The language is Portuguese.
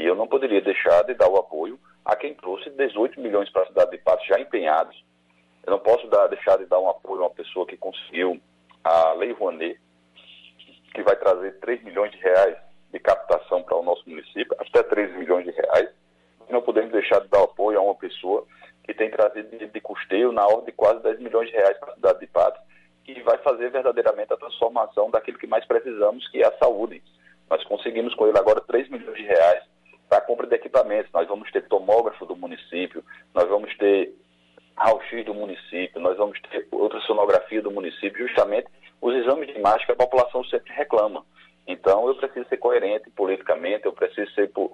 eu não poderia deixar de dar o apoio a quem trouxe 18 milhões para a cidade de Patos já empenhados. Eu não posso deixar de dar um apoio a uma pessoa que conseguiu a Lei Rouanet, que vai trazer 3 milhões de reais de captação para o nosso município, até 13 milhões de reais. Não podemos deixar de dar apoio a uma pessoa que tem trazido de custeio na ordem de quase 10 milhões de reais para a cidade de Patos, que vai fazer verdadeiramente a transformação daquilo que mais precisamos, que é a saúde. Nós conseguimos com ele agora 3 milhões de reais para a compra de equipamentos. Nós vamos ter tomógrafo do município, nós vamos ter raio-x do município, nós vamos ter ultrassonografia do município, justamente os exames de imagem que a população sempre reclama. Então, eu preciso ser coerente politicamente, eu preciso ser